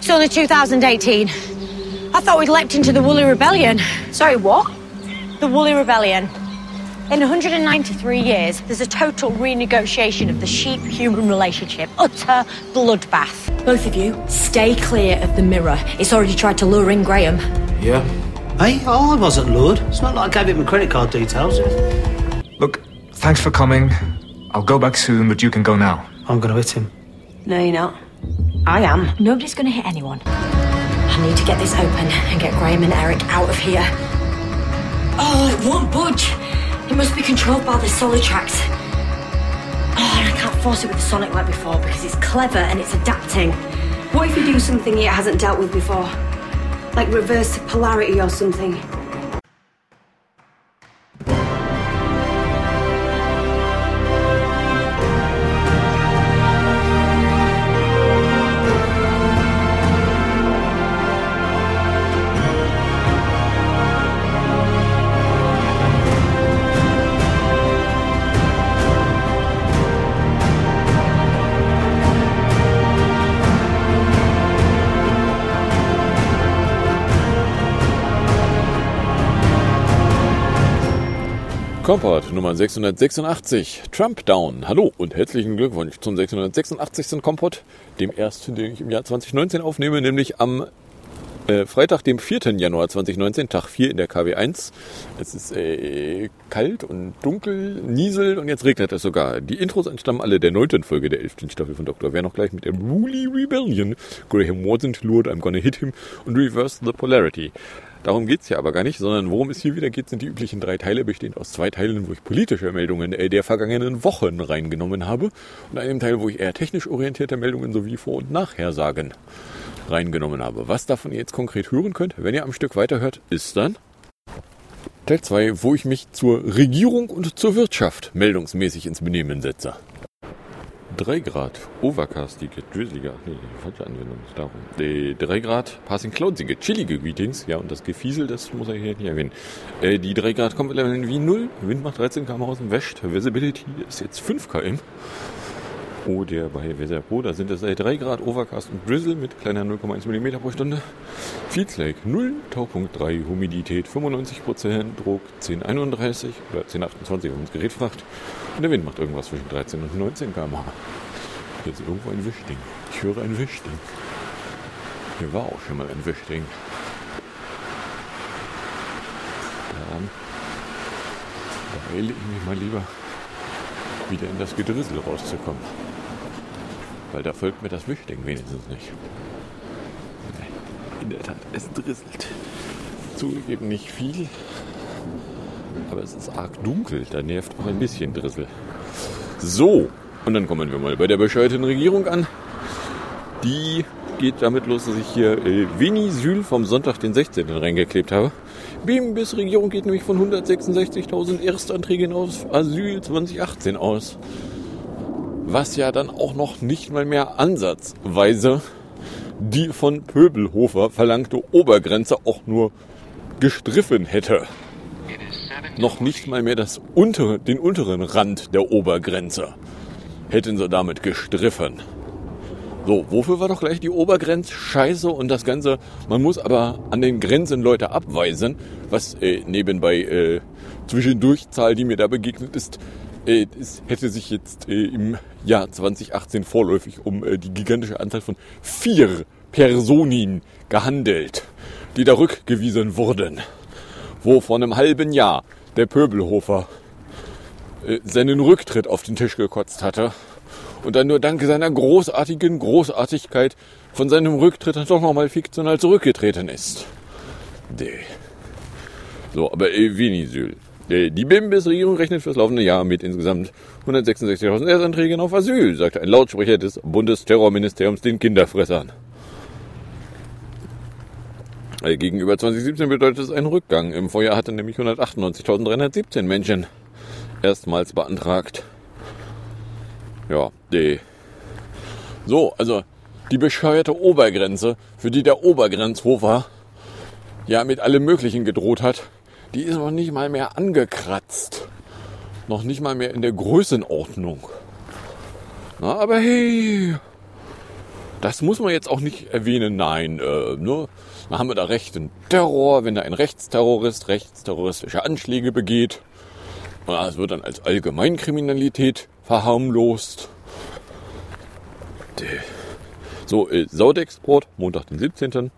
It's only 2018. I thought we'd leapt into the Woolly Rebellion. Sorry, what? The Woolly Rebellion. In 193 years, there's a total renegotiation of the sheep-human relationship. Utter bloodbath. Both of you, stay clear of the mirror. It's already tried to lure in Graham. Yeah. Hey, I wasn't lured. It's not like I gave him my credit card details. Look, thanks for coming. I'll go back soon, but you can go now. I'm going to hit him. No, you're not. I am. Nobody's going to hit anyone. I need to get this open and get Graham and Eric out of here. Oh, it won't budge. It must be controlled by the solid tracks. Oh, and I can't force it with the sonic like before because it's clever and it's adapting. What if you do something it hasn't dealt with before? Like reverse polarity or something? Kompott Nummer 686, Trump Down. Hallo und herzlichen Glückwunsch zum 686. Kompott, dem ersten, den ich im Jahr 2019 aufnehme, nämlich am Freitag, dem 4. Januar 2019, Tag 4 in der KW1. Es ist kalt und dunkel, nieselt und jetzt regnet es sogar. Die Intros entstammen alle der 9. Folge der 11. Staffel von Dr. Wer noch gleich mit der Woolly Rebellion. Graham wasn't lured, I'm gonna hit him und reverse the polarity. Darum geht's hier aber gar nicht, sondern worum es hier wieder geht, sind die üblichen 3 Teile, bestehend aus 2 Teilen, wo ich politische Meldungen der vergangenen Wochen reingenommen habe und einem Teil, wo ich eher technisch orientierte Meldungen sowie Vor- und Nachhersagen reingenommen habe. Was davon ihr jetzt konkret hören könnt, wenn ihr am Stück weiterhört, ist dann Teil 2, wo ich mich zur Regierung und zur Wirtschaft meldungsmäßig ins Benehmen setze. 3 Grad, overcastige, drizzlige, falsche Anwendung, darum. 3 Grad, passing cloudsige, chillige Greetings, ja, und das Gefiesel, das muss er hier nicht erwähnen. Die 3 Grad kommen wie 0, Wind macht 13 km aus dem West, Visibility ist jetzt 5 km. Oder bei Weather Pro, da sind es 3 Grad, Overcast und Drizzle mit kleiner 0,1 mm pro Stunde. Feels like 0, Taupunkt 3, Humidität 95%, Druck 10,31 oder 10,28, wenn man das Gerät fragt. Und der Wind macht irgendwas zwischen 13 und 19 km/h. Hier ist irgendwo ein Wischding. Ich höre ein Wischding. Hier war auch schon mal ein Wischding. Dann beeile ich mich mal lieber, wieder in das Gedrissel rauszukommen. Weil da folgt mir das Wischding wenigstens nicht. In der Tat, es drisselt. Zugegeben nicht viel, aber es ist arg dunkel, da nervt auch ein bisschen Drissel. So, und dann kommen wir mal bei der bescheuerten Regierung an. Die geht damit los, dass ich hier Venezuela vom Sonntag, den 16. reingeklebt habe. BIMBIS-Regierung geht nämlich von 166.000 Erstanträgen auf Asyl 2018 aus. Was ja dann auch noch nicht mal mehr ansatzweise die von Pöbelhofer verlangte Obergrenze auch nur gestriffen hätte. Noch nicht mal mehr den unteren Rand der Obergrenze hätten sie damit gestriffen. So, wofür war doch gleich die Obergrenze scheiße und das Ganze, man muss aber an den Grenzen Leute abweisen, was nebenbei Zwischendurchzahl, die mir da begegnet ist, es hätte sich jetzt im Jahr 2018 vorläufig um die gigantische Anzahl von 4 Personen gehandelt, die da rückgewiesen wurden, wo vor einem halben Jahr der Pöbelhofer seinen Rücktritt auf den Tisch gekotzt hatte und dann nur dank seiner großartigen Großartigkeit von seinem Rücktritt dann doch nochmal fiktional zurückgetreten ist. So, aber Venezuela. Die BIMBIS-Regierung rechnet fürs laufende Jahr mit insgesamt 166.000 Erstanträgen auf Asyl, sagte ein Lautsprecher des Bundesterrorministeriums den Kinderfressern. Gegenüber 2017 bedeutet es einen Rückgang. Im Vorjahr hatten nämlich 198.317 Menschen erstmals beantragt. Ja, so, also die bescheuerte Obergrenze, für die der Obergrenzhofer ja mit allem Möglichen gedroht hat, die ist noch nicht mal mehr angekratzt. Noch nicht mal mehr in der Größenordnung. Na, aber hey, Das muss man jetzt auch nicht erwähnen, nein. Ne? Dann haben wir da rechten Terror, wenn da ein Rechtsterrorist rechtsterroristische Anschläge begeht. Es wird dann als Allgemeinkriminalität verharmlost. So, Saudexport, Montag den 17.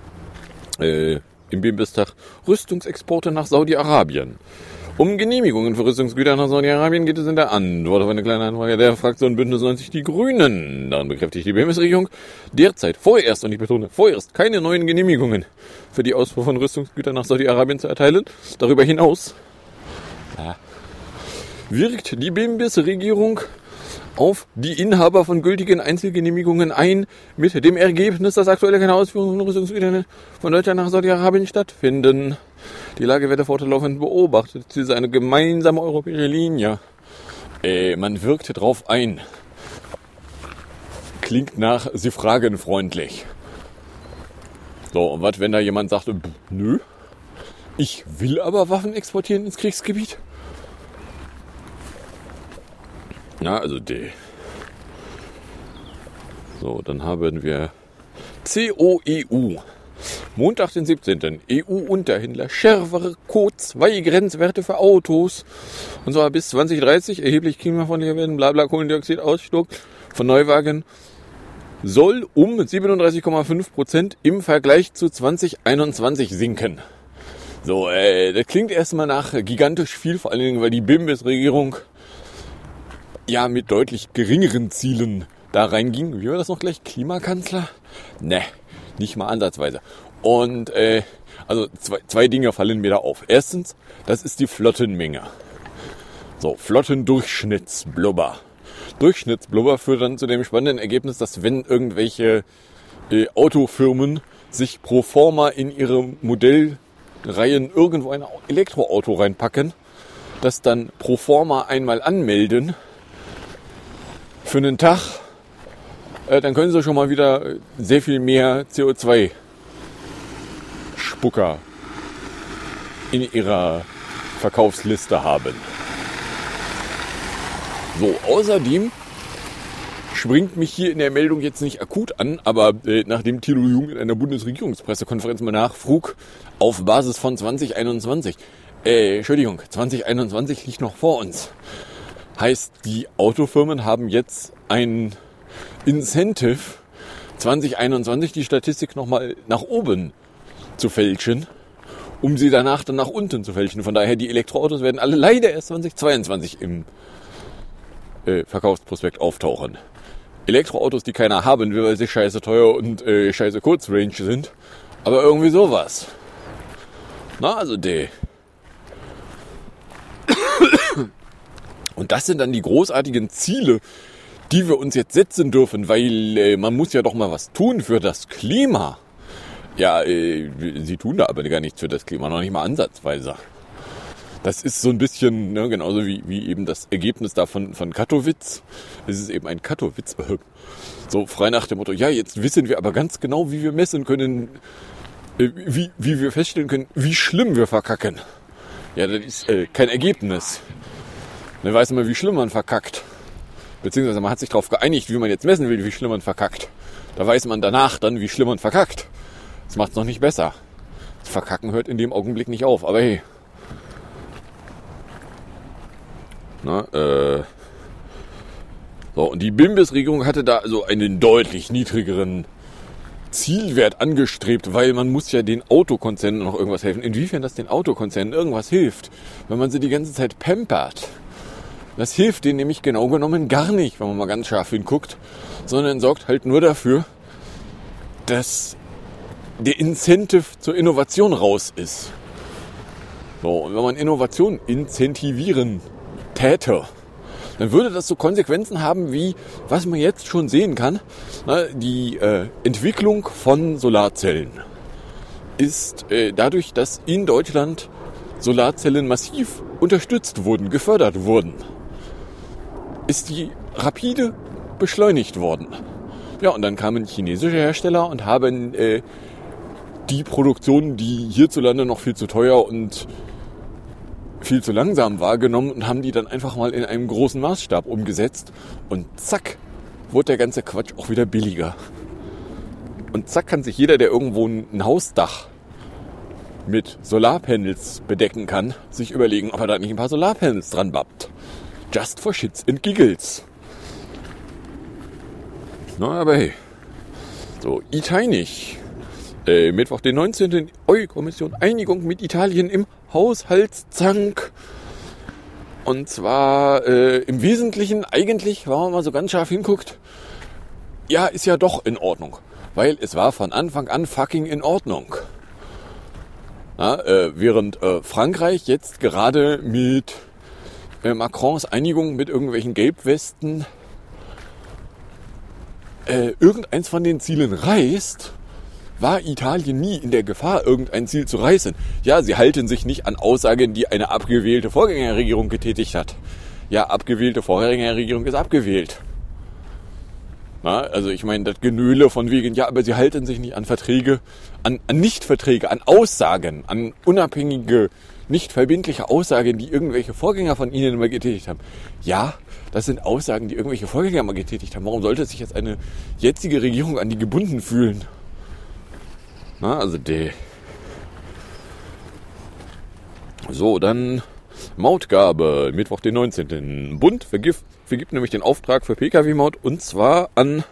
Im Bimbistag Rüstungsexporte nach Saudi-Arabien. Um Genehmigungen für Rüstungsgüter nach Saudi-Arabien geht es in der Antwort auf eine kleine Anfrage der Fraktion Bündnis 90 Die Grünen. Daran bekräftigt die Bundesregierung derzeit vorerst, und ich betone vorerst, keine neuen Genehmigungen für die Ausfuhr von Rüstungsgütern nach Saudi-Arabien zu erteilen. Darüber hinaus wirkt die Bundesregierung auf die Inhaber von gültigen Einzelgenehmigungen ein, mit dem Ergebnis, dass aktuell keine Ausführungen von Rüstungsgütern von Deutschland nach Saudi-Arabien stattfinden. Die Lage wird fortlaufend beobachtet. Sie ist eine gemeinsame europäische Linie. Man wirkt drauf ein. Klingt nach, sie fragen freundlich. So, und was, wenn da jemand sagt, nö, ich will aber Waffen exportieren ins Kriegsgebiet? Ja, also So, dann haben wir COEU. Montag, den 17. EU-Unterhändler schärfere CO2-Grenzwerte für Autos. Und zwar bis 2030 erheblich klimafreundlicher werden, blabla, Kohlendioxidausstoß von Neuwagen soll um 37,5% im Vergleich zu 2021 sinken. So, das klingt erstmal nach gigantisch viel, vor allen Dingen, weil die Bundesregierung ja mit deutlich geringeren Zielen da reinging. Wie war das noch gleich? Klimakanzler? Ne, nicht mal ansatzweise. Und also zwei Dinge fallen mir da auf. Erstens, das ist die Flottenmenge. So, Flottendurchschnittsblubber. Durchschnittsblubber führt dann zu dem spannenden Ergebnis, dass wenn irgendwelche Autofirmen sich pro forma in ihre Modellreihen irgendwo ein Elektroauto reinpacken, das dann pro forma einmal anmelden für einen Tag, dann können sie schon mal wieder sehr viel mehr CO2-Spucker in ihrer Verkaufsliste haben. So, außerdem springt mich hier in der Meldung jetzt nicht akut an, aber nachdem Thilo Jung in einer Bundesregierungspressekonferenz mal nachfrug, auf Basis von 2021, 2021 liegt noch vor uns. Heißt, die Autofirmen haben jetzt ein Incentive, 2021 die Statistik nochmal nach oben zu fälschen, um sie danach dann nach unten zu fälschen. Von daher, die Elektroautos werden alle leider erst 2022 im Verkaufsprospekt auftauchen. Elektroautos, die keiner haben will, weil sie scheiße teuer und scheiße Kurzrange sind. Aber irgendwie sowas. Na, also Und das sind dann die großartigen Ziele, die wir uns jetzt setzen dürfen, weil man muss ja doch mal was tun für das Klima. Ja, sie tun da aber gar nichts für das Klima, noch nicht mal ansatzweise. Das ist so ein bisschen, ne, genauso wie eben das Ergebnis da von Katowice. Es ist eben ein Katowice. So frei nach dem Motto, ja, jetzt wissen wir aber ganz genau, wie wir messen können, wie wir feststellen können, wie schlimm wir verkacken. Ja, das ist kein Ergebnis. Dann weiß man, wie schlimm man verkackt. Beziehungsweise man hat sich darauf geeinigt, wie man jetzt messen will, wie schlimm man verkackt. Da weiß man danach dann, wie schlimm man verkackt. Das macht es noch nicht besser. Das Verkacken hört in dem Augenblick nicht auf, aber hey. So, und die Bundesregierung hatte da also einen deutlich niedrigeren Zielwert angestrebt, weil man muss ja den Autokonzernen noch irgendwas helfen. Inwiefern das den Autokonzernen irgendwas hilft, wenn man sie die ganze Zeit pampert. Das hilft denen nämlich genau genommen gar nicht, wenn man mal ganz scharf hinguckt, sondern sorgt halt nur dafür, dass der Incentive zur Innovation raus ist. So, und wenn man Innovation incentivieren täte, dann würde das so Konsequenzen haben, wie was man jetzt schon sehen kann. Die Entwicklung von Solarzellen ist dadurch, dass in Deutschland Solarzellen massiv unterstützt wurden, gefördert wurden, ist die rapide beschleunigt worden. Ja, und dann kamen chinesische Hersteller und haben die Produktion, die hierzulande noch viel zu teuer und viel zu langsam wahrgenommen und haben die dann einfach mal in einem großen Maßstab umgesetzt. Und zack, wurde der ganze Quatsch auch wieder billiger. Und zack kann sich jeder, der irgendwo ein Hausdach mit Solarpanels bedecken kann, sich überlegen, ob er da nicht ein paar Solarpanels dran bappt. Just for shits and giggles. Na, aber hey. So, Itainig. Mittwoch, den 19. EU-Kommission Einigung mit Italien im Haushaltszank. Und zwar im Wesentlichen eigentlich, wenn man mal so ganz scharf hinguckt, ja, ist ja doch in Ordnung. Weil es war von Anfang an fucking in Ordnung. Na, während Frankreich jetzt gerade mit Macrons Einigung mit irgendwelchen Gelbwesten irgendeins von den Zielen reißt, war Italien nie in der Gefahr, irgendein Ziel zu reißen. Ja, sie halten sich nicht an Aussagen, die eine abgewählte Vorgängerregierung getätigt hat. Ja, abgewählte Vorgängerregierung ist abgewählt. Na, also ich meine, das Genöle von wegen, ja, aber sie halten sich nicht an Verträge, an Nichtverträge, an Aussagen, an unabhängige, nicht verbindliche Aussagen, die irgendwelche Vorgänger von ihnen immer getätigt haben. Ja, das sind Aussagen, die irgendwelche Vorgänger mal getätigt haben. Warum sollte sich jetzt eine jetzige Regierung an die gebunden fühlen? Na, also So, dann Mautgabe, Mittwoch, den 19. Bund vergibt nämlich den Auftrag für Pkw-Maut und zwar an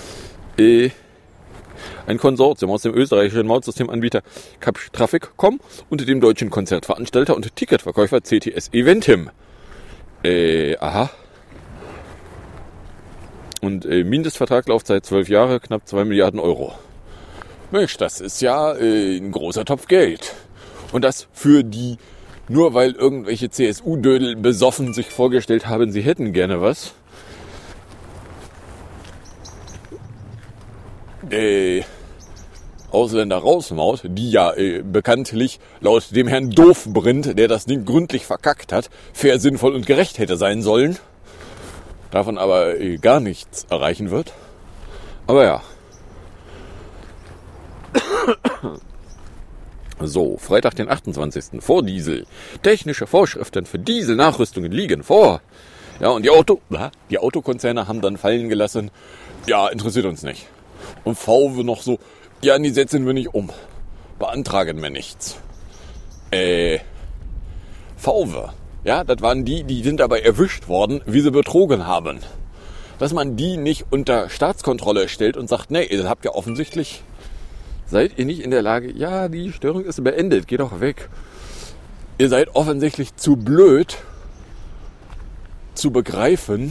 ein Konsortium aus dem österreichischen Mautsystemanbieter Traffic.com und dem deutschen Konzertveranstalter und Ticketverkäufer CTS Eventim. Aha. Und Mindestvertrag, Laufzeit 12 Jahre, knapp 2 Milliarden Euro. Mensch, das ist ja ein großer Topf Geld. Und das für die, nur weil irgendwelche CSU-Dödel besoffen sich vorgestellt haben, sie hätten gerne was. Ausländer rausmaut, die ja bekanntlich laut dem Herrn Doofbrindt, der das Ding gründlich verkackt hat, fair, sinnvoll und gerecht hätte sein sollen. Davon aber gar nichts erreichen wird. Aber ja. So, Freitag, den 28. vor Diesel. Technische Vorschriften für Dieselnachrüstungen liegen vor. Ja, und die Autokonzerne haben dann fallen gelassen, ja, interessiert uns nicht. Und VW noch so, ja, die setzen wir nicht um. Beantragen wir nichts. VW, ja, das waren die sind dabei erwischt worden, wie sie betrogen haben. Dass man die nicht unter Staatskontrolle stellt und sagt, nee, ihr habt ja offensichtlich, seid ihr nicht in der Lage, ja, die Störung ist beendet, geh doch weg. Ihr seid offensichtlich zu blöd zu begreifen,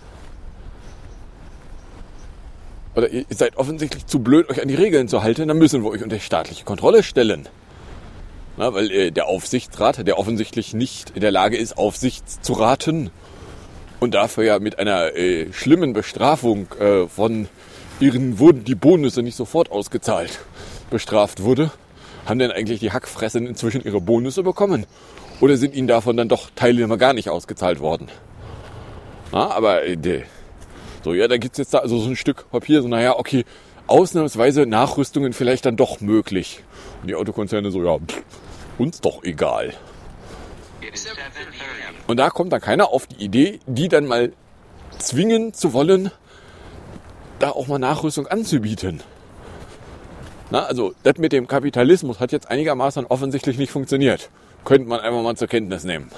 oder ihr seid offensichtlich zu blöd, euch an die Regeln zu halten, dann müssen wir euch unter staatliche Kontrolle stellen. Na, weil der Aufsichtsrat, der offensichtlich nicht in der Lage ist, Aufsicht zu raten und dafür ja mit einer schlimmen Bestrafung von ihren wurden die Bonusse nicht sofort ausgezahlt, bestraft wurde, haben denn eigentlich die Hackfressen inzwischen ihre Bonusse bekommen? Oder sind ihnen davon dann doch Teile immer gar nicht ausgezahlt worden? Na, aber so, ja, da gibt's jetzt da also so ein Stück Papier, so, naja, okay, ausnahmsweise Nachrüstungen vielleicht dann doch möglich. Und die Autokonzerne so, ja, uns doch egal. Und da kommt dann keiner auf die Idee, die dann mal zwingen zu wollen, da auch mal Nachrüstung anzubieten. Na, also, das mit dem Kapitalismus hat jetzt einigermaßen offensichtlich nicht funktioniert. Könnte man einfach mal zur Kenntnis nehmen.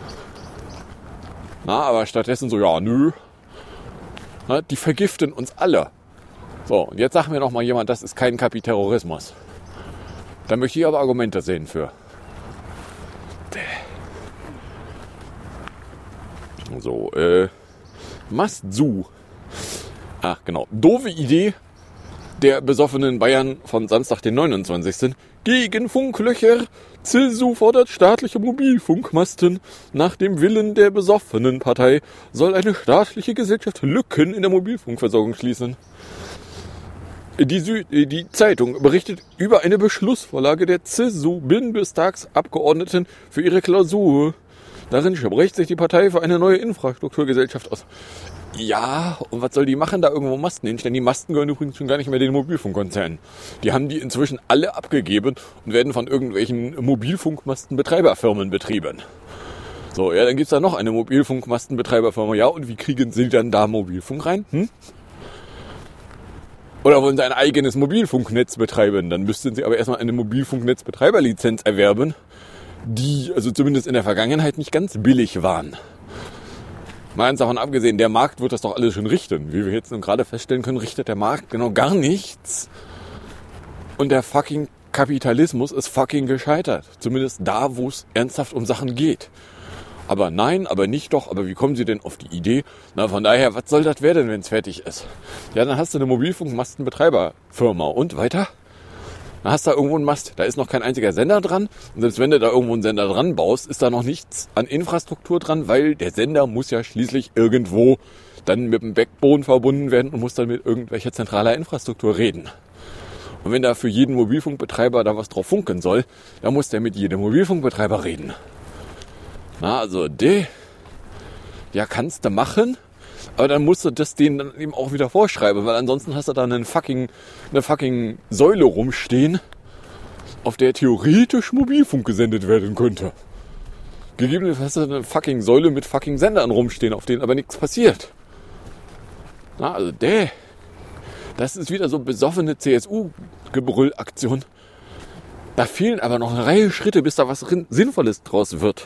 Na, aber stattdessen so, ja, nö. Na, die vergiften uns alle. So, und jetzt sagt mir noch mal jemand, das ist kein Kapiterrorismus. Da möchte ich aber Argumente sehen für. So, Mastzu. Ach, genau. Doofe Idee der besoffenen Bayern von Samstag, den 29. Gegen Funklöcher. CSU fordert staatliche Mobilfunkmasten. Nach dem Willen der besoffenen Partei soll eine staatliche Gesellschaft Lücken in der Mobilfunkversorgung schließen. Die Zeitung berichtet über eine Beschlussvorlage der CSU-Bundestagsabgeordneten für ihre Klausur. Darin spricht sich die Partei für eine neue Infrastrukturgesellschaft aus. Ja, und was soll die machen, da irgendwo Masten hinstellen? Die Masten gehören übrigens schon gar nicht mehr den Mobilfunkkonzernen. Die haben die inzwischen alle abgegeben und werden von irgendwelchen Mobilfunkmastenbetreiberfirmen betrieben. So, ja, dann gibt's da noch eine Mobilfunkmastenbetreiberfirma. Ja, und wie kriegen sie dann da Mobilfunk rein? Oder wollen sie ein eigenes Mobilfunknetz betreiben? Dann müssten sie aber erstmal eine Mobilfunknetzbetreiberlizenz erwerben, die also zumindest in der Vergangenheit nicht ganz billig waren. Mal eins davon abgesehen, der Markt wird das doch alles schon richten. Wie wir jetzt nun gerade feststellen können, richtet der Markt genau gar nichts. Und der fucking Kapitalismus ist fucking gescheitert. Zumindest da, wo es ernsthaft um Sachen geht. Aber nein, aber nicht doch. Aber wie kommen Sie denn auf die Idee? Na, von daher, was soll das werden, wenn es fertig ist? Ja, dann hast du eine Mobilfunkmastenbetreiberfirma. Und weiter? Dann hast du da irgendwo einen Mast. Da ist noch kein einziger Sender dran. Und selbst wenn du da irgendwo einen Sender dran baust, ist da noch nichts an Infrastruktur dran, weil der Sender muss ja schließlich irgendwo dann mit dem Backbone verbunden werden und muss dann mit irgendwelcher zentraler Infrastruktur reden. Und wenn da für jeden Mobilfunkbetreiber da was drauf funken soll, dann muss der mit jedem Mobilfunkbetreiber reden. Na, also ja, kannst du machen, aber dann musst du das denen dann eben auch wieder vorschreiben, weil ansonsten hast du da eine fucking Säule rumstehen, auf der theoretisch Mobilfunk gesendet werden könnte. Gegebenenfalls hast du eine fucking Säule mit fucking Sendern rumstehen, auf denen aber nichts passiert. Na, also das ist wieder so besoffene CSU-Gebrüll-Aktion. Da fehlen aber noch eine Reihe Schritte, bis da was Sinnvolles draus wird.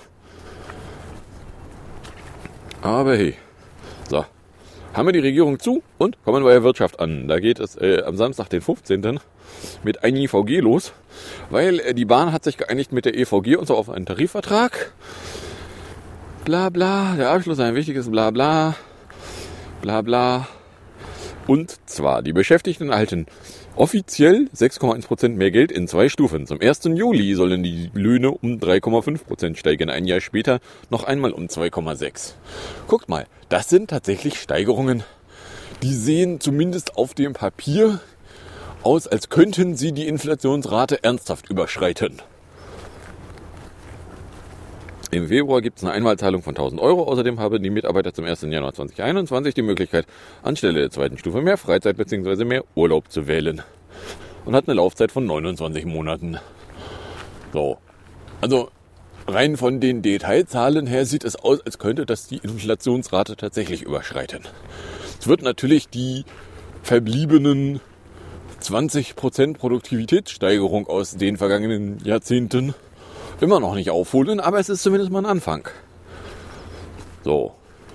Aber hey, so, haben wir die Regierung zu und kommen bei der Wirtschaft an. Da geht es am Samstag, den 15. mit einer IVG los, weil die Bahn hat sich geeinigt mit der EVG und so auf einen Tarifvertrag. Bla bla, der Abschluss ein wichtiges bla bla, bla bla. Und zwar, die Beschäftigten erhalten offiziell 6,1% mehr Geld in 2 Stufen. Zum 1. Juli sollen die Löhne um 3,5% steigen. Ein Jahr später noch einmal um 2,6%. Guckt mal, das sind tatsächlich Steigerungen, die sehen zumindest auf dem Papier aus, als könnten sie die Inflationsrate ernsthaft überschreiten. Im Februar gibt es eine Einmalzahlung von 1.000 Euro. Außerdem haben die Mitarbeiter zum 1. Januar 2021 die Möglichkeit, anstelle der 2. Stufe mehr Freizeit bzw. mehr Urlaub zu wählen. Und hat eine Laufzeit von 29 Monaten. So. Also rein von den Detailzahlen her sieht es aus, als könnte das die Inflationsrate tatsächlich überschreiten. Es wird natürlich die verbliebenen 20% Produktivitätssteigerung aus den vergangenen Jahrzehnten immer noch nicht aufholen, aber es ist zumindest mal ein Anfang. So.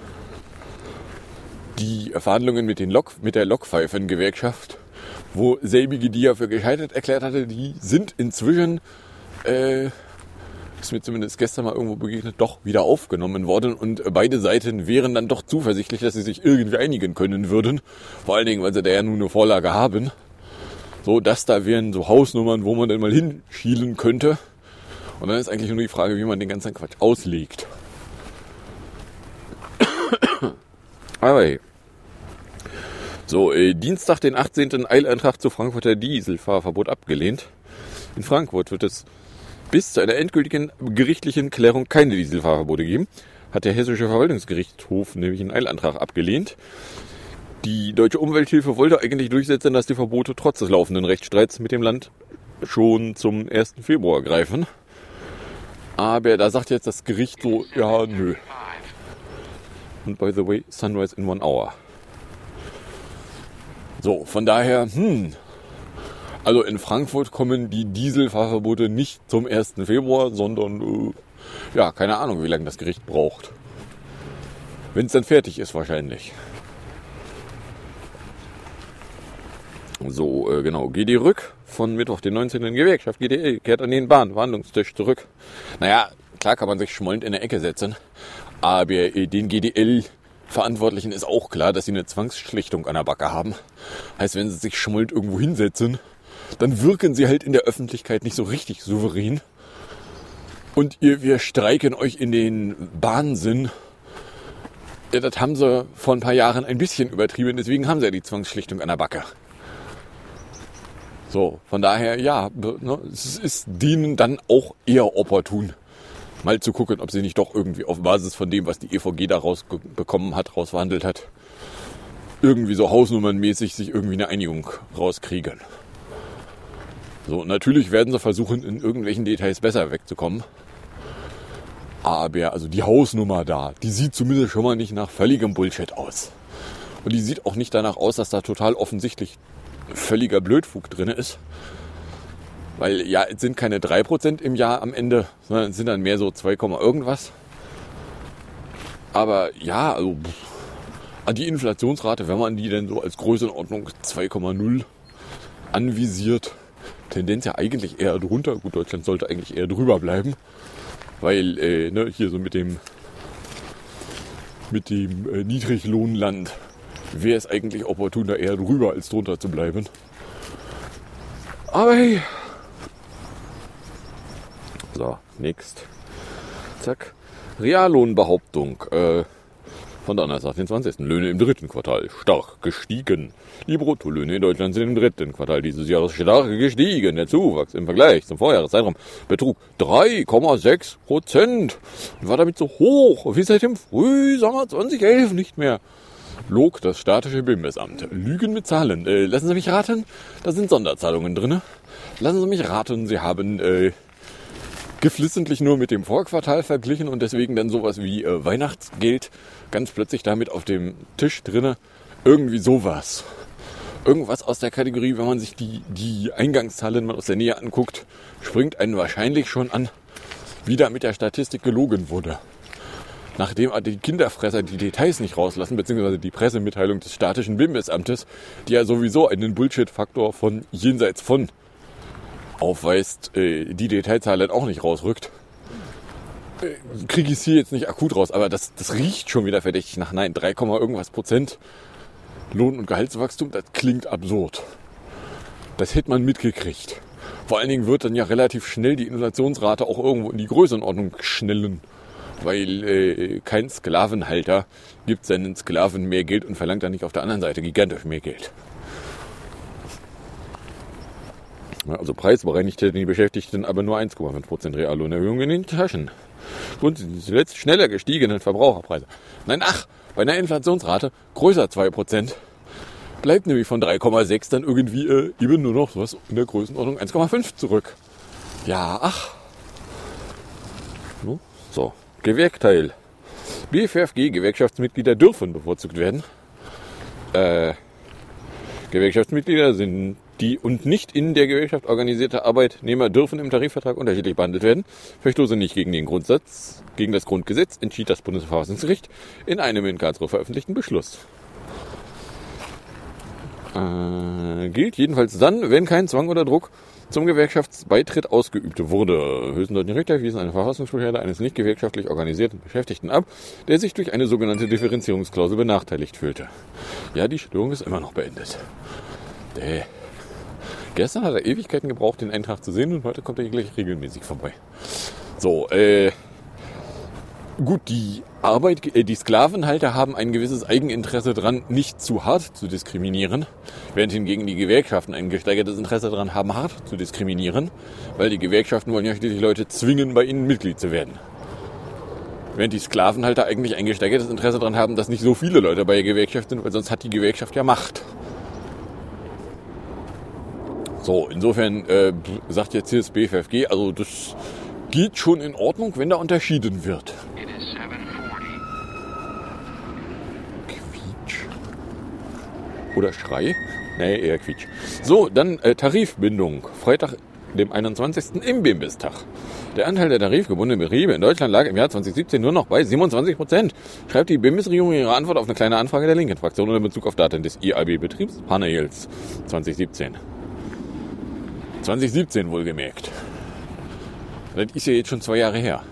Die Verhandlungen mit der Lokpfeifen-Gewerkschaft, wo selbige die ja für gescheitert erklärt hatte, die sind inzwischen, ist mir zumindest gestern mal irgendwo begegnet, doch wieder aufgenommen worden und beide Seiten wären dann doch zuversichtlich, dass sie sich irgendwie einigen können würden. Vor allen Dingen, weil sie da ja nun eine Vorlage haben. So, das da wären so Hausnummern, wo man dann mal hinschielen könnte. Und dann ist eigentlich nur die Frage, wie man den ganzen Quatsch auslegt. Aber hey. So, Dienstag, den 18. Eilantrag zu Frankfurter Dieselfahrverbot abgelehnt. In Frankfurt wird es bis zu einer endgültigen gerichtlichen Klärung keine Dieselfahrverbote geben. Hat der Hessische Verwaltungsgerichtshof nämlich einen Eilantrag abgelehnt. Die Deutsche Umwelthilfe wollte eigentlich durchsetzen, dass die Verbote trotz des laufenden Rechtsstreits mit dem Land schon zum 1. Februar greifen. Aber da sagt jetzt das Gericht so, ja, nö. Und by the way, Sunrise in 1 hour. So, von daher, also in Frankfurt kommen die Dieselfahrverbote nicht zum 1. Februar, sondern, ja, keine Ahnung, wie lange das Gericht braucht. Wenn es dann fertig ist, wahrscheinlich. So, genau, GD Rück von Mittwoch, den 19. Gewerkschaft GDL kehrt an den Bahnverhandlungstisch zurück. Naja, klar kann man sich schmollend in der Ecke setzen, aber den GDL-Verantwortlichen ist auch klar, dass sie eine Zwangsschlichtung an der Backe haben. Heißt, wenn sie sich schmollend irgendwo hinsetzen, dann wirken sie halt in der Öffentlichkeit nicht so richtig souverän. Und wir streiken euch in den Wahnsinn. Ja, das haben sie vor ein paar Jahren ein bisschen übertrieben, deswegen haben sie ja die Zwangsschlichtung an der Backe. So, von daher, ja, es ist denen dann auch eher opportun, mal zu gucken, ob sie nicht doch irgendwie auf Basis von dem, was die EVG da rausbekommen hat, rausverhandelt hat, irgendwie so hausnummernmäßig sich irgendwie eine Einigung rauskriegen. So, natürlich werden sie versuchen, in irgendwelchen Details besser wegzukommen. Aber also die Hausnummer da, die sieht zumindest schon mal nicht nach völligem Bullshit aus. Und die sieht auch nicht danach aus, dass da total offensichtlich völliger Blödfug drin ist. Weil ja, es sind keine 3% im Jahr am Ende, sondern es sind dann mehr so 2, irgendwas. Aber ja, also die Inflationsrate, wenn man die denn so als Größenordnung 2,0 anvisiert, Tendenz ja eigentlich eher drunter. Gut, Deutschland sollte eigentlich eher drüber bleiben, weil hier so mit dem Niedriglohnland wäre es eigentlich opportuner, eher drüber als drunter zu bleiben. Aber hey. So, next. Zack. Reallohnbehauptung von Donnerstag, den 20. Löhne im dritten Quartal stark gestiegen. Die Bruttolöhne in Deutschland sind im dritten Quartal dieses Jahres stark gestiegen. Der Zuwachs im Vergleich zum Vorjahreszeitraum betrug 3,6% und war damit so hoch wie seit dem Frühsommer 2011 nicht mehr. Log das statische Bundesamt. Lügen mit Zahlen. Lassen Sie mich raten, da sind Sonderzahlungen drin. Lassen Sie mich raten, Sie haben geflissentlich nur mit dem Vorquartal verglichen und deswegen dann sowas wie Weihnachtsgeld ganz plötzlich damit auf dem Tisch drinne. Irgendwie sowas. Irgendwas aus der Kategorie, wenn man sich die Eingangszahlen mal aus der Nähe anguckt, springt einen wahrscheinlich schon an, wie da mit der Statistik gelogen wurde. Nachdem die Kinderfresser die Details nicht rauslassen, beziehungsweise die Pressemitteilung des statischen Bundesamtes, die ja sowieso einen Bullshit-Faktor von jenseits von aufweist, die Detailzahlen auch nicht rausrückt, kriege ich es hier jetzt nicht akut raus, aber das riecht schon wieder verdächtig nach 3, irgendwas Prozent Lohn- und Gehaltswachstum. Das klingt absurd. Das hätte man mitgekriegt. Vor allen Dingen wird dann ja relativ schnell die Inflationsrate auch irgendwo in die Größenordnung schnellen, weil kein Sklavenhalter gibt seinen Sklaven mehr Geld und verlangt dann nicht auf der anderen Seite gigantisch mehr Geld. Also preisbereinigte die Beschäftigten aber nur 1,5% Reallohnerhöhung in den Taschen. Und die zuletzt schneller gestiegenen Verbraucherpreise. Nein, bei einer Inflationsrate größer 2% bleibt nämlich von 3,6 dann irgendwie eben nur noch was in der Größenordnung 1,5 zurück. Ja, So, Gewerkteil. BFFG, Gewerkschaftsmitglieder dürfen bevorzugt werden. Gewerkschaftsmitglieder sind die und nicht in der Gewerkschaft organisierte Arbeitnehmer dürfen im Tarifvertrag unterschiedlich behandelt werden. Verstoße nicht gegen den Grundsatz, gegen das Grundgesetz, entschied das Bundesverfassungsgericht in einem in Karlsruhe veröffentlichten Beschluss. Gilt jedenfalls dann, wenn kein Zwang oder Druck zum Gewerkschaftsbeitritt ausgeübt wurde. Höchstdeutschen Richter wiesen eine Verfassungsbeschwerde eines nicht gewerkschaftlich organisierten Beschäftigten ab, der sich durch eine sogenannte Differenzierungsklausel benachteiligt fühlte. Ja, die Störung ist immer noch beendet. Gestern hat er Ewigkeiten gebraucht, den Eintrag zu sehen und heute kommt er hier gleich regelmäßig vorbei. So, gut, die Sklavenhalter haben ein gewisses Eigeninteresse dran, nicht zu hart zu diskriminieren, während hingegen die Gewerkschaften ein gesteigertes Interesse daran haben, hart zu diskriminieren, weil die Gewerkschaften wollen ja schließlich Leute zwingen, bei ihnen Mitglied zu werden. Während die Sklavenhalter eigentlich ein gesteigertes Interesse daran haben, dass nicht so viele Leute bei der Gewerkschaft sind, weil sonst hat die Gewerkschaft ja Macht. So, insofern sagt jetzt hier das BFFG, also das geht schon in Ordnung, wenn da unterschieden wird. Quietsch. Oder Schrei? Nee, eher Quietsch. So, dann Tarifbindung. Freitag, dem 21. im BIMBIS-Tag. Der Anteil der tarifgebundenen Betriebe in Deutschland lag im Jahr 2017 nur noch bei 27%, schreibt die BIMBIS-Regierung in ihrer Antwort auf eine kleine Anfrage der linken Fraktion unter Bezug auf Daten des IAB-Betriebspanels 2017. 2017 wohlgemerkt. Das ist ja jetzt schon 2 Jahre her.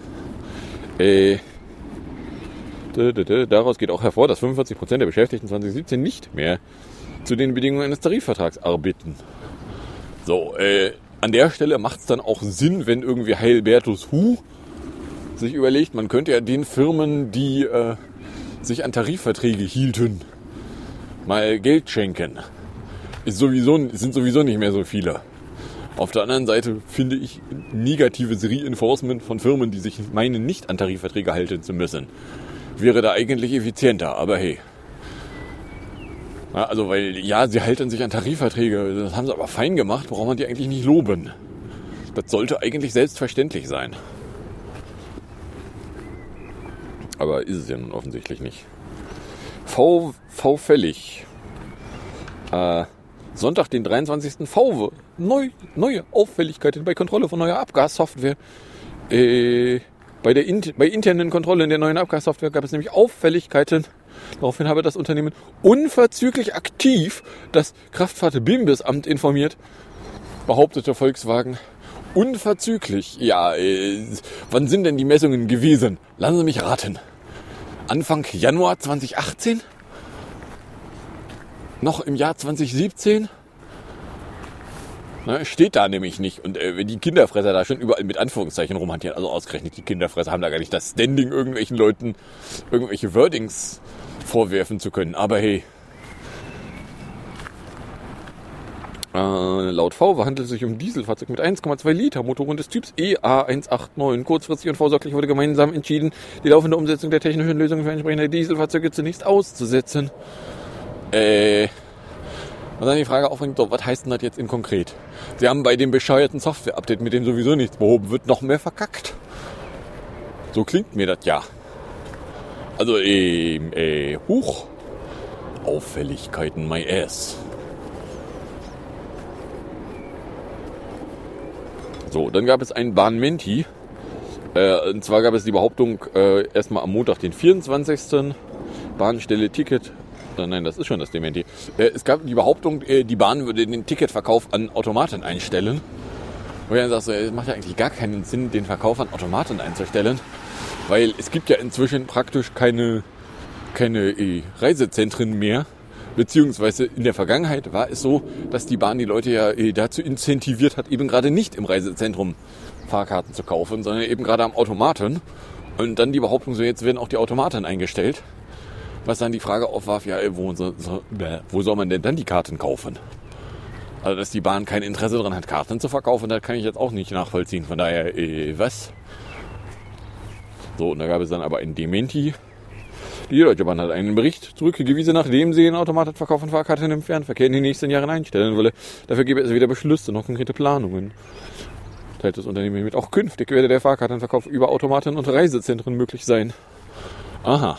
Daraus geht auch hervor, dass 45% der Beschäftigten 2017 nicht mehr zu den Bedingungen eines Tarifvertrags arbeiten. So, an der Stelle macht es dann auch Sinn, wenn irgendwie Heilbertus Hu sich überlegt, man könnte ja den Firmen, die sich an Tarifverträge hielten, mal Geld schenken. Sind sowieso nicht mehr so viele. Auf der anderen Seite finde ich negatives Reinforcement von Firmen, die sich meinen, nicht an Tarifverträge halten zu müssen, wäre da eigentlich effizienter, aber hey. Ja, also weil, ja, sie halten sich an Tarifverträge, das haben sie aber fein gemacht, braucht man die eigentlich nicht loben. Das sollte eigentlich selbstverständlich sein. Aber ist es ja nun offensichtlich nicht. V fällig. Sonntag, den 23. VW. Neue Auffälligkeiten bei Kontrolle von neuer Abgassoftware. Bei internen Kontrollen der neuen Abgassoftware gab es nämlich Auffälligkeiten. Daraufhin habe das Unternehmen unverzüglich aktiv das Kraftfahrt-BIMBIS-Amt informiert, behauptete Volkswagen. Unverzüglich. Ja, wann sind denn die Messungen gewesen? Lassen Sie mich raten. Anfang Januar 2018? Noch im Jahr 2017? Na, steht da nämlich nicht. Und wenn die Kinderfresser da schon überall mit Anführungszeichen rumhantieren, also ausgerechnet die Kinderfresser haben da gar nicht das Standing, irgendwelchen Leuten irgendwelche Wordings vorwerfen zu können. Aber hey, laut VW handelt es sich um Dieselfahrzeug mit 1,2 Liter Motoren des Typs EA189. Kurzfristig und vorsorglich wurde gemeinsam entschieden, die laufende Umsetzung der technischen Lösungen für entsprechende Dieselfahrzeuge zunächst auszusetzen. Und dann die Frage aufbringt, so, was heißt denn das jetzt in konkret? Sie haben bei dem bescheuerten Software-Update, mit dem sowieso nichts behoben wird, noch mehr verkackt. So klingt mir das ja. Also, huch. Auffälligkeiten, my ass. So, dann gab es einen Bahnmenti. Und zwar gab es die Behauptung, erstmal am Montag, den 24. Bahnstelle Ticket. Nein, das ist schon das Dementi. Es gab die Behauptung, die Bahn würde den Ticketverkauf an Automaten einstellen. Wo ich dann sagst, es macht ja eigentlich gar keinen Sinn, den Verkauf an Automaten einzustellen. Weil es gibt ja inzwischen praktisch keine Reisezentren mehr. Beziehungsweise in der Vergangenheit war es so, dass die Bahn die Leute ja dazu incentiviert hat, eben gerade nicht im Reisezentrum Fahrkarten zu kaufen, sondern eben gerade am Automaten. Und dann die Behauptung, so jetzt werden auch die Automaten eingestellt. Was dann die Frage aufwarf, ja, wo soll man denn dann die Karten kaufen? Also, dass die Bahn kein Interesse daran hat, Karten zu verkaufen, das kann ich jetzt auch nicht nachvollziehen. Von daher, was? So, und da gab es dann aber ein Dementi. Die Deutsche Bahn hat einen Bericht zurückgewiesen, nachdem sie den Automatenverkauf von Fahrkarten im Fernverkehr in den nächsten Jahren einstellen wolle. Dafür gebe es weder Beschlüsse noch konkrete Planungen. Teilt das Unternehmen mit, auch künftig werde der Fahrkartenverkauf über Automaten und Reisezentren möglich sein. Aha.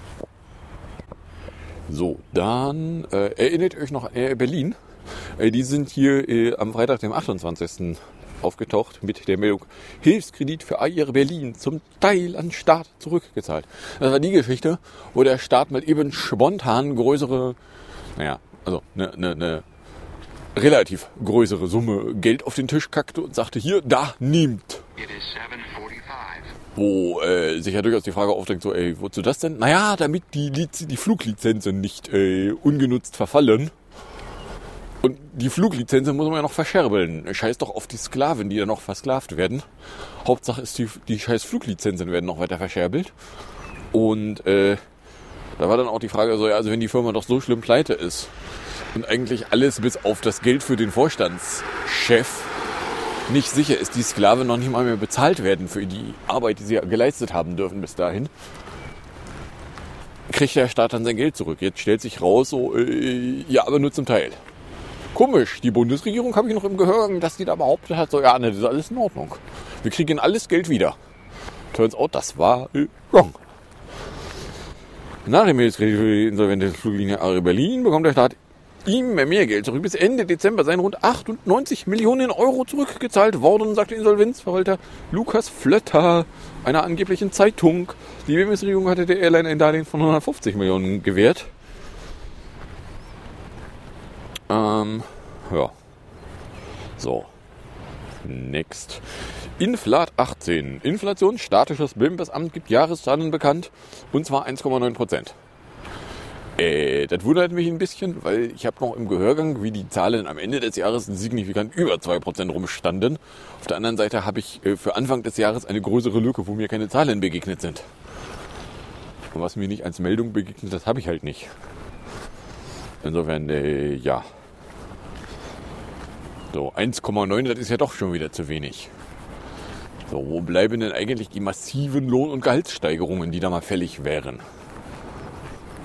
So, dann erinnert euch noch Air Berlin. Die sind hier am Freitag, dem 28. aufgetaucht mit der Meldung Hilfskredit für Air Berlin zum Teil an Staat zurückgezahlt. Das war die Geschichte, wo der Staat mal eben spontan größere, eine relativ größere Summe Geld auf den Tisch kackte und sagte, hier, da, nehmt. Wo sich ja durchaus die Frage aufdrängt, so, wozu das denn? Naja, damit die Fluglizenzen nicht ungenutzt verfallen. Und die Fluglizenzen muss man ja noch verscherbeln. Scheiß doch auf die Sklaven, die da noch versklavt werden. Hauptsache ist, die scheiß Fluglizenzen werden noch weiter verscherbelt. Und da war dann auch die Frage, so, ja, also wenn die Firma doch so schlimm pleite ist und eigentlich alles bis auf das Geld für den Vorstandschef nicht sicher ist, die Sklaven noch nicht mal mehr bezahlt werden für die Arbeit, die sie geleistet haben dürfen bis dahin, kriegt der Staat dann sein Geld zurück. Jetzt stellt sich raus, so, ja, aber nur zum Teil. Komisch, die Bundesregierung habe ich noch im Gehör, dass die da behauptet hat, so, ja, ne, das ist alles in Ordnung. Wir kriegen alles Geld wieder. Turns out, das war wrong. Nach dem Hilfskredit für die insolvente Fluglinie Air Berlin bekommt der Staat ihm mehr Geld zurück. Bis Ende Dezember seien rund 98 Millionen Euro zurückgezahlt worden, sagt der Insolvenzverwalter Lukas Flötter einer angeblichen Zeitung. Die Bundesregierung hatte der Airline ein Darlehen von 150 Millionen gewährt. Ja. So. Next. Inflat 18. Inflation, statisches BIMBIS-Amt gibt Jahreszahlen bekannt. Und zwar 1,9%. Das wundert mich ein bisschen, weil ich habe noch im Gehörgang, wie die Zahlen am Ende des Jahres signifikant über 2% rumstanden. Auf der anderen Seite habe ich für Anfang des Jahres eine größere Lücke, wo mir keine Zahlen begegnet sind. Und was mir nicht als Meldung begegnet, das habe ich halt nicht. Insofern, ja. So, 1,9, das ist ja doch schon wieder zu wenig. So, wo bleiben denn eigentlich die massiven Lohn- und Gehaltssteigerungen, die da mal fällig wären?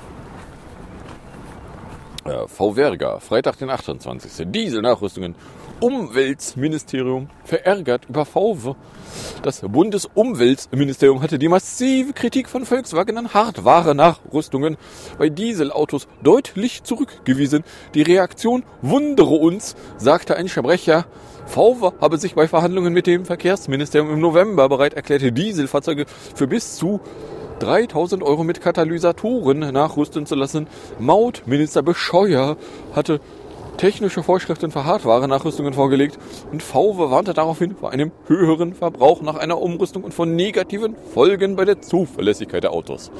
VW Verga, Freitag, den 28. Dieselnachrüstungen Bundesumweltministerium verärgert über VW. Das Bundesumweltministerium hatte die massive Kritik von Volkswagen an Hardware-Nachrüstungen bei Dieselautos deutlich zurückgewiesen. Die Reaktion wundere uns, sagte ein Sprecher. VW habe sich bei Verhandlungen mit dem Verkehrsministerium im November bereit erklärt, Dieselfahrzeuge für bis zu 3.000 € mit Katalysatoren nachrüsten zu lassen. Mautminister Bescheuer hatte technische Vorschriften für Hardware-Nachrüstungen vorgelegt und VW warnte daraufhin vor einem höheren Verbrauch nach einer Umrüstung und von negativen Folgen bei der Zuverlässigkeit der Autos.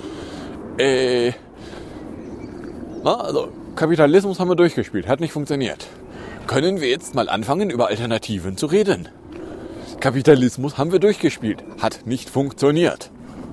Also Kapitalismus haben wir durchgespielt, hat nicht funktioniert. Können wir jetzt mal anfangen, über Alternativen zu reden? Kapitalismus haben wir durchgespielt, hat nicht funktioniert.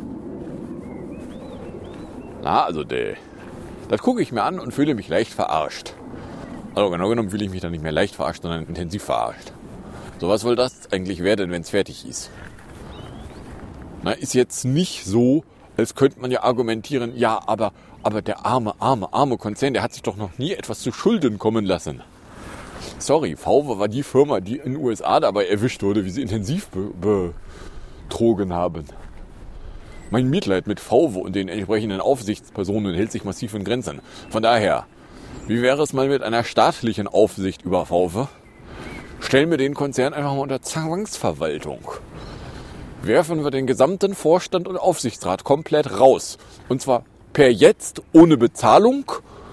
Das gucke ich mir an und fühle mich leicht verarscht. Also genau genommen fühle ich mich dann nicht mehr leicht verarscht, sondern intensiv verarscht. So, was soll das eigentlich werden, wenn es fertig ist? Ist jetzt nicht so, als könnte man ja argumentieren, ja, aber der arme Konzern, der hat sich doch noch nie etwas zu Schulden kommen lassen. Sorry, VW war die Firma, die in den USA dabei erwischt wurde, wie sie intensiv betrogen haben. Mein Mitleid mit VW und den entsprechenden Aufsichtspersonen hält sich massiv in Grenzen. Von daher, wie wäre es mal mit einer staatlichen Aufsicht über VW? Stellen wir den Konzern einfach mal unter Zwangsverwaltung. Werfen wir den gesamten Vorstand und Aufsichtsrat komplett raus. Und zwar per jetzt, ohne Bezahlung,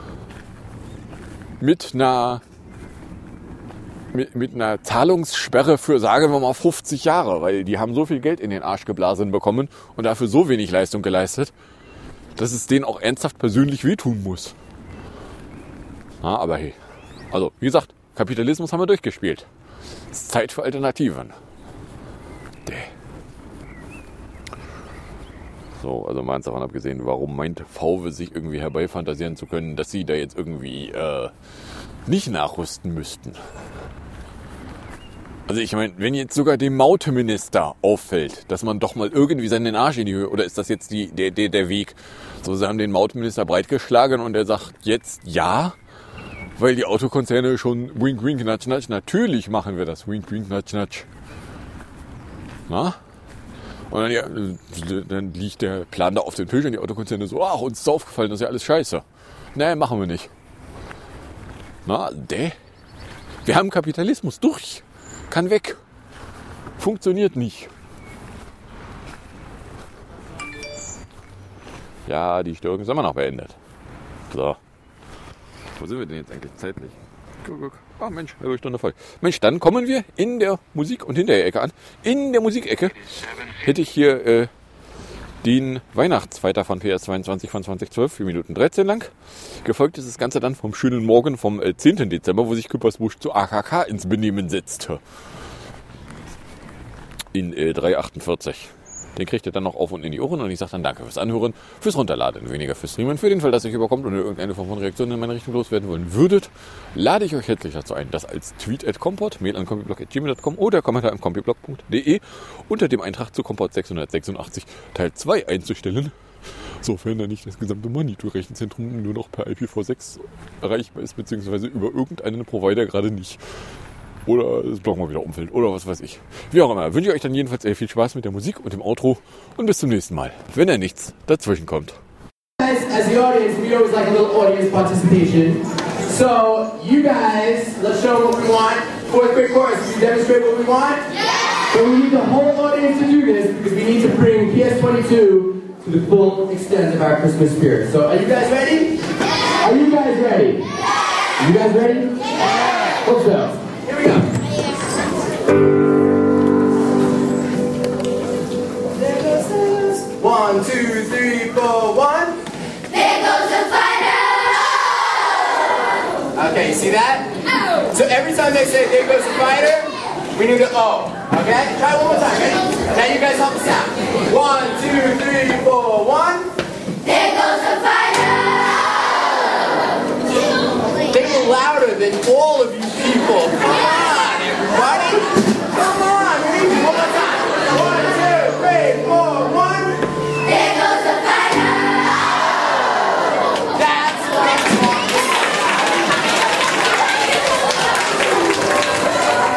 mit einer Zahlungssperre für, sagen wir mal, 50 Jahre. Weil die haben so viel Geld in den Arsch geblasen bekommen und dafür so wenig Leistung geleistet, dass es denen auch ernsthaft persönlich wehtun muss. Aber hey, also wie gesagt, Kapitalismus haben wir durchgespielt. Es ist Zeit für Alternativen. So, also mal davon abgesehen, warum meint VW sich irgendwie herbeifantasieren zu können, dass sie da jetzt irgendwie nicht nachrüsten müssten. Also ich meine, wenn jetzt sogar dem Mautminister auffällt, dass man doch mal irgendwie seinen Arsch in die Höhe, oder ist das jetzt der Weg? So, sie haben den Mautminister breitgeschlagen und er sagt jetzt ja, weil die Autokonzerne schon wink, wink, natsch, natsch, natürlich machen wir das, wink, wink, natsch, natsch. Na? Und dann liegt der Plan da auf dem Tisch und die Autokonzerne so, ach, uns ist aufgefallen, das ist ja alles scheiße. Nee, machen wir nicht. Wir haben Kapitalismus durch. Kann weg. Funktioniert nicht. Ja, die Störung ist immer noch beendet. So. Wo sind wir denn jetzt eigentlich zeitlich? Guck. Ah, Mensch, halbe Stunde voll. Mensch, dann kommen wir in der Musik- und Hinterher-Ecke an. In der Musikecke hätte ich hier den Weihnachtsfighter von PS22 von 2012, 4 Minuten 13 lang. Gefolgt ist das Ganze dann vom schönen Morgen vom 10. Dezember, wo sich Küppersbusch zu AKK ins Benehmen setzte. In 3,48. Den kriegt ihr dann noch auf und in die Ohren und ich sage dann danke fürs Anhören, fürs Runterladen, weniger fürs Streamen. Für den Fall, dass ihr überkommt und irgendeine Form von Reaktion in meine Richtung loswerden wollen würdet, lade ich euch herzlich dazu ein, das als Tweet @comport, Mail an compiblog@gmail.com oder Kommentar an compiblog.de unter dem Eintrag zu Comport 686 Teil 2 einzustellen, sofern da nicht das gesamte Monitor-Rechenzentrum nur noch per IPv6 erreichbar ist, beziehungsweise über irgendeinen Provider gerade nicht. Oder das Blog mal wieder umfällt oder was weiß ich. Wie auch immer, wünsche ich euch dann jedenfalls viel Spaß mit der Musik und dem Outro und bis zum nächsten Mal, wenn da nichts dazwischen kommt. As the audience, we always like a little audience participation. So, you guys, let's show them what we want. For a quick chorus, can you demonstrate what we want? Yeah! So we need the whole audience to do this because we need to bring PS22 to the full extent of our Christmas spirit. So, are you guys ready? Yeah! Are you guys ready? Yeah! You guys ready? Yeah! Hope so. Here we go. 1, 2, 3, 4, 1. There goes the fighter! Okay, you see that? Oh! So every time they say there goes the fighter, we need the O. Okay? Try it one more time. Ready? Now you guys help us out. 1, 2, 3, 4, 1. There goes the fighter! They were louder than all of you people. Come on, everybody. Come on. We need you one more time. 1, 2, 3, 4, 1. There goes the fighter! That's what I'm talking about.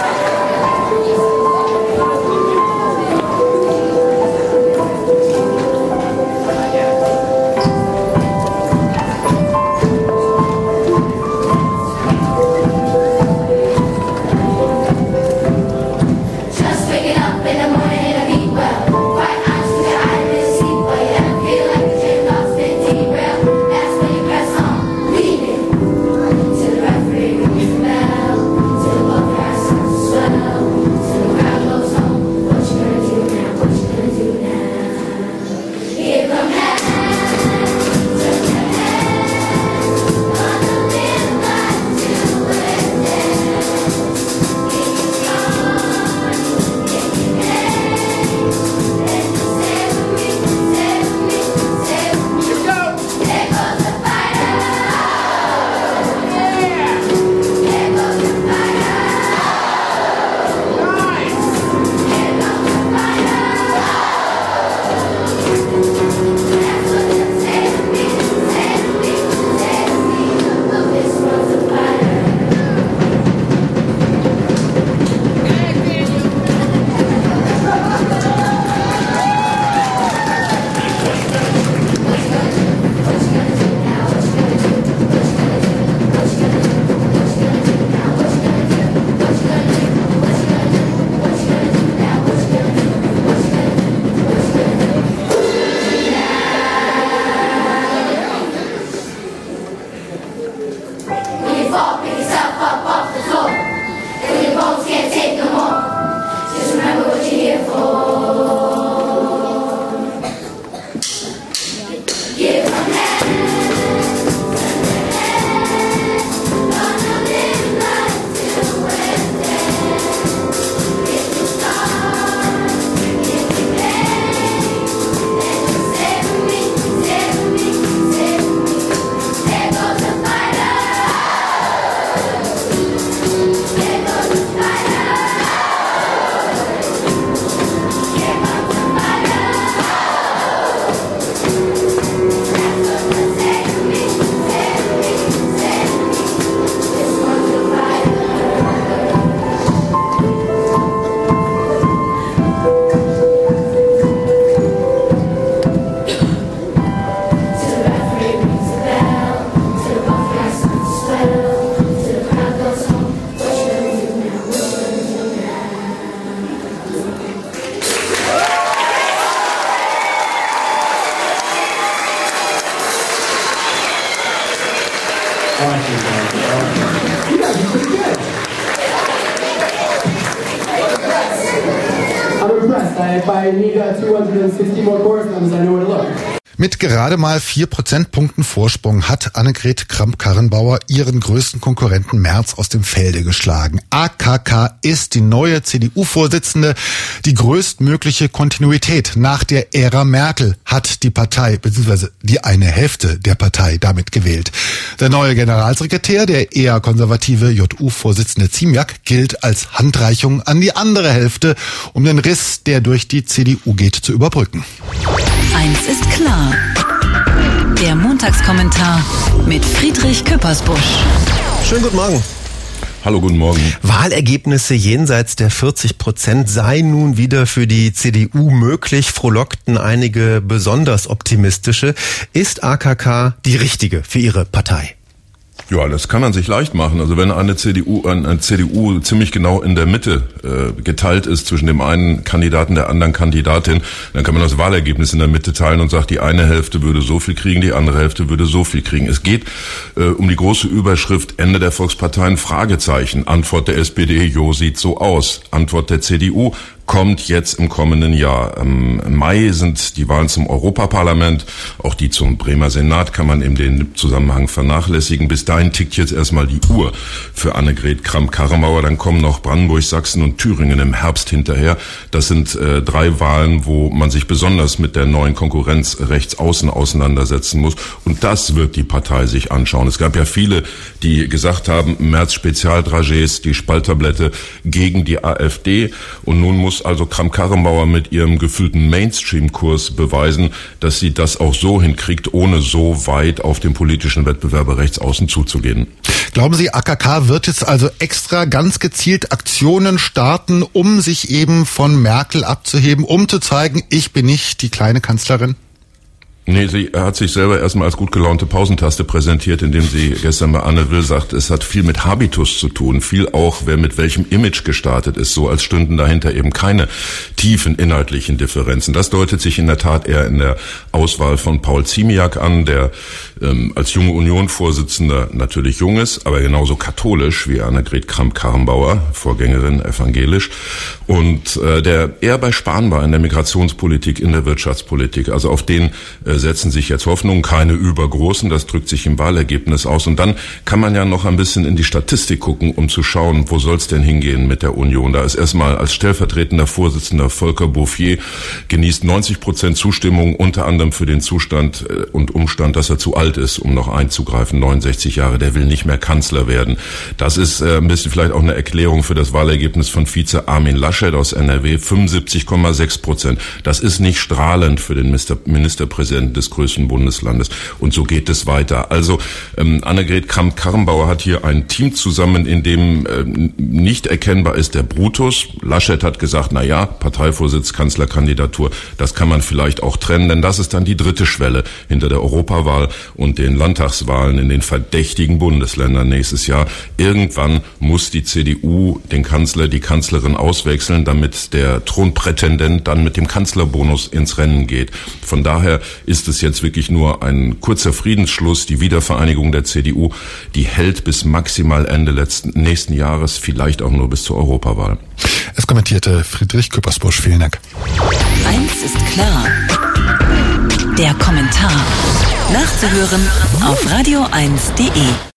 I'm impressed. If I need 260 more chorus numbers, I know where to look. Mit gerade mal 4 Prozentpunkten Vorsprung hat Annegret Kramp-Karrenbauer ihren größten Konkurrenten Merz aus dem Felde geschlagen. AKK ist die neue CDU-Vorsitzende. Die größtmögliche Kontinuität nach der Ära Merkel hat die Partei, beziehungsweise die eine Hälfte der Partei damit gewählt. Der neue Generalsekretär, der eher konservative JU-Vorsitzende Ziemiak, gilt als Handreichung an die andere Hälfte, um den Riss, der durch die CDU geht, zu überbrücken. Eins ist klar. Der Montagskommentar mit Friedrich Küppersbusch. Schönen guten Morgen. Hallo, guten Morgen. Wahlergebnisse jenseits der 40% seien nun wieder für die CDU möglich, frohlockten einige besonders optimistische. Ist AKK die richtige für ihre Partei? Ja, das kann man sich leicht machen. Also wenn eine CDU ziemlich genau in der Mitte geteilt ist zwischen dem einen Kandidaten, der anderen Kandidatin, dann kann man das Wahlergebnis in der Mitte teilen und sagt, die eine Hälfte würde so viel kriegen, die andere Hälfte würde so viel kriegen. Es geht um die große Überschrift Ende der Volksparteien, Fragezeichen. Antwort der SPD, jo, sieht so aus. Antwort der CDU, kommt jetzt im kommenden Jahr. Im Mai sind die Wahlen zum Europaparlament, auch die zum Bremer Senat kann man in den Zusammenhang vernachlässigen. Bis dahin tickt jetzt erstmal die Uhr für Annegret Kramp-Karrenbauer. Dann kommen noch Brandenburg, Sachsen und Thüringen im Herbst hinterher. Das sind 3 Wahlen, wo man sich besonders mit der neuen Konkurrenz rechts außen auseinandersetzen muss. Und das wird die Partei sich anschauen. Es gab ja viele, die gesagt haben, Merz Spezialdragés, die Spalttablette gegen die AfD. Und nun muss also Kramp-Karrenbauer mit ihrem gefühlten Mainstream-Kurs beweisen, dass sie das auch so hinkriegt, ohne so weit auf den politischen Wettbewerber rechts außen zuzugehen. Glauben Sie, AKK wird jetzt also extra ganz gezielt Aktionen starten, um sich eben von Merkel abzuheben, um zu zeigen, ich bin nicht die kleine Kanzlerin? Nee, sie hat sich selber erstmal als gut gelaunte Pausentaste präsentiert, indem sie gestern bei Anne Will sagt, es hat viel mit Habitus zu tun, viel auch, wer mit welchem Image gestartet ist, so als stünden dahinter eben keine tiefen inhaltlichen Differenzen. Das deutet sich in der Tat eher in der Auswahl von Paul Ziemiak an, der als junge Union-Vorsitzender natürlich jung ist, aber genauso katholisch wie Annegret Kramp-Karrenbauer, Vorgängerin evangelisch, und der eher bei Spahn war in der Migrationspolitik, in der Wirtschaftspolitik. Also auf den setzen sich jetzt Hoffnungen, keine übergroßen, das drückt sich im Wahlergebnis aus. Und dann kann man ja noch ein bisschen in die Statistik gucken, um zu schauen, wo soll es denn hingehen mit der Union. Da ist erstmal als stellvertretender Vorsitzender Volker Bouffier, genießt 90% Zustimmung, unter anderem für den Zustand und Umstand, dass er zu alt ist, um noch einzugreifen, 69 Jahre, der will nicht mehr Kanzler werden. Das ist ein bisschen vielleicht auch eine Erklärung für das Wahlergebnis von Vize Armin Laschet aus NRW, 75,6%. Das ist nicht strahlend für den Ministerpräsidenten des größten Bundeslandes. Und so geht es weiter. Also Annegret Kramp-Karrenbauer hat hier ein Team zusammen, in dem nicht erkennbar ist der Brutus. Laschet hat gesagt, na ja, Parteivorsitz, Kanzlerkandidatur, das kann man vielleicht auch trennen, denn das ist dann die dritte Schwelle hinter der Europawahl und den Landtagswahlen in den verdächtigen Bundesländern nächstes Jahr. Irgendwann muss die CDU den Kanzler, die Kanzlerin auswechseln, damit der Thronprätendent dann mit dem Kanzlerbonus ins Rennen geht. Von daher ist es jetzt wirklich nur ein kurzer Friedensschluss. Die Wiedervereinigung der CDU, die hält bis maximal Ende nächsten Jahres, vielleicht auch nur bis zur Europawahl. Es kommentierte Friedrich Küppersbusch. Vielen Dank. Eins ist klar. Der Kommentar. Nachzuhören auf radio1.de.